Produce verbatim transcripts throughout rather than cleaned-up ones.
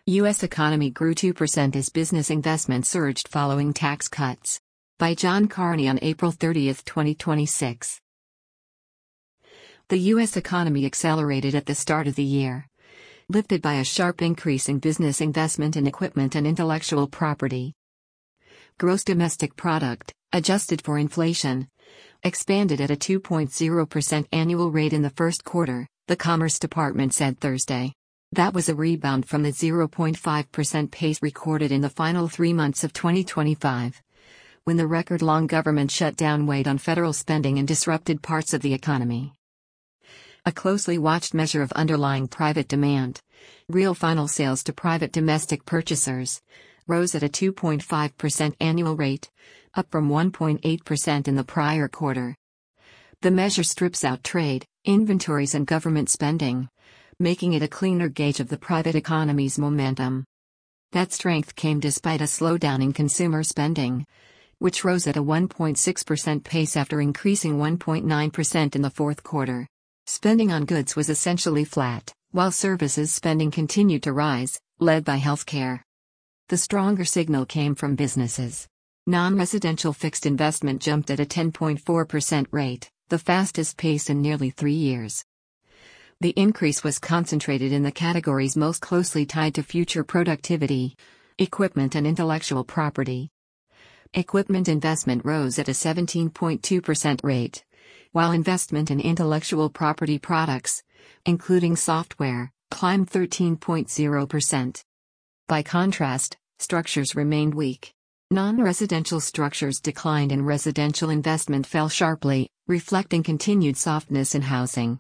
U S economy grew two percent as business investment surged following tax cuts. By John Carney on April thirtieth, twenty twenty-six. The U S economy accelerated at the start of the year, lifted by a sharp increase in business investment in equipment and intellectual property. Gross domestic product, adjusted for inflation, expanded at a two point zero percent annual rate in the first quarter, the Commerce Department said Thursday. That was a rebound from the zero point five percent pace recorded in the final three months of twenty twenty-five, when the record-long government shutdown weighed on federal spending and disrupted parts of the economy. A closely watched measure of underlying private demand, real final sales to private domestic purchasers, rose at a two point five percent annual rate, up from one point eight percent in the prior quarter. The measure strips out trade, inventories and government spending, making it a cleaner gauge of the private economy's momentum. That strength came despite a slowdown in consumer spending, which rose at a one point six percent pace after increasing one point nine percent in the fourth quarter. Spending on goods was essentially flat, while services spending continued to rise, led by healthcare. The stronger signal came from businesses. Non-residential fixed investment jumped at a ten point four percent rate, the fastest pace in nearly three years. The increase was concentrated in the categories most closely tied to future productivity: equipment and intellectual property. Equipment investment rose at a seventeen point two percent rate, while investment in intellectual property products, including software, climbed thirteen point zero percent. By contrast, structures remained weak. Non-residential structures declined and residential investment fell sharply, reflecting continued softness in housing.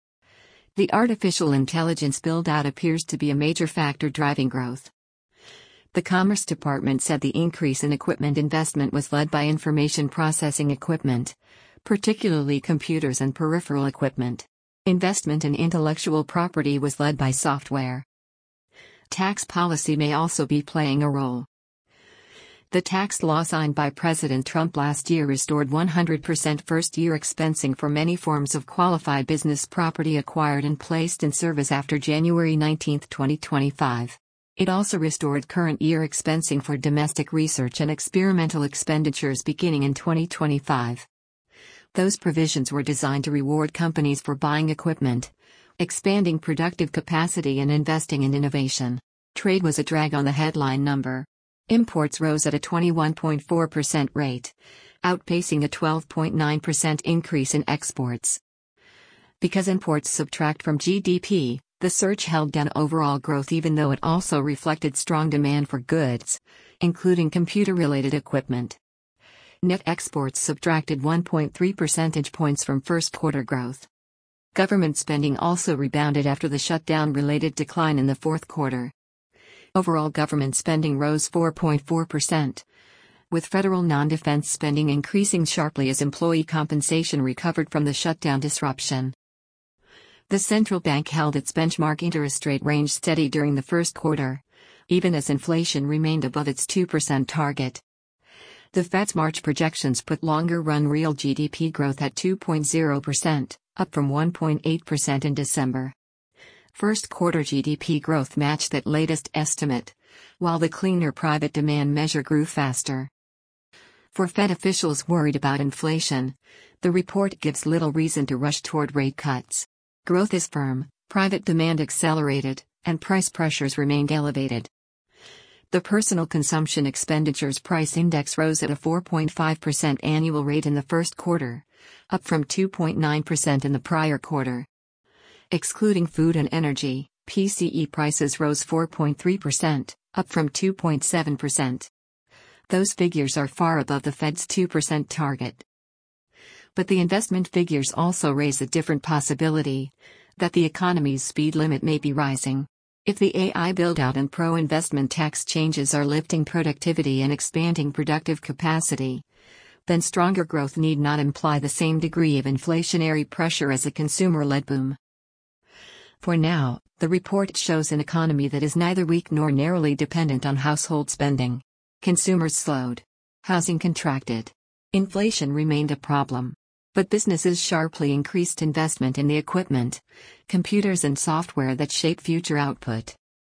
The artificial intelligence build-out appears to be a major factor driving growth. The Commerce Department said the increase in equipment investment was led by information processing equipment, particularly computers and peripheral equipment. Investment in intellectual property was led by software. Tax policy may also be playing a role. The tax law signed by President Trump last year restored one hundred percent first-year expensing for many forms of qualified business property acquired and placed in service after January nineteenth, twenty twenty-five. It also restored current-year expensing for domestic research and experimental expenditures beginning in twenty twenty-five. Those provisions were designed to reward companies for buying equipment, expanding productive capacity and investing in innovation. Trade was a drag on the headline number. Imports rose at a twenty-one point four percent rate, outpacing a twelve point nine percent increase in exports. Because imports subtract from G D P, the surge held down overall growth even though it also reflected strong demand for goods, including computer-related equipment. Net exports subtracted one point three percentage points from first-quarter growth. Government spending also rebounded after the shutdown-related decline in the fourth quarter. Overall government spending rose four point four percent, with federal non-defense spending increasing sharply as employee compensation recovered from the shutdown disruption. The central bank held its benchmark interest rate range steady during the first quarter, even as inflation remained above its two percent target. The Fed's March projections put longer-run real G D P growth at two point zero percent, up from one point eight percent in December. First-quarter G D P growth matched that latest estimate, while the cleaner private demand measure grew faster. For Fed officials worried about inflation, the report gives little reason to rush toward rate cuts. Growth is firm, private demand accelerated, and price pressures remained elevated. The Personal Consumption Expenditures Price Index rose at a four point five percent annual rate in the first quarter, up from two point nine percent in the prior quarter. Excluding food and energy, P C E prices rose four point three percent, up from two point seven percent. Those figures are far above the Fed's two percent target. But the investment figures also raise a different possibility, that the economy's speed limit may be rising. If the A I build-out and pro-investment tax changes are lifting productivity and expanding productive capacity, then stronger growth need not imply the same degree of inflationary pressure as a consumer-led boom. For now, the report shows an economy that is neither weak nor narrowly dependent on household spending. Consumers slowed. Housing contracted. Inflation remained a problem. But businesses sharply increased investment in the equipment, computers and software that shape future output.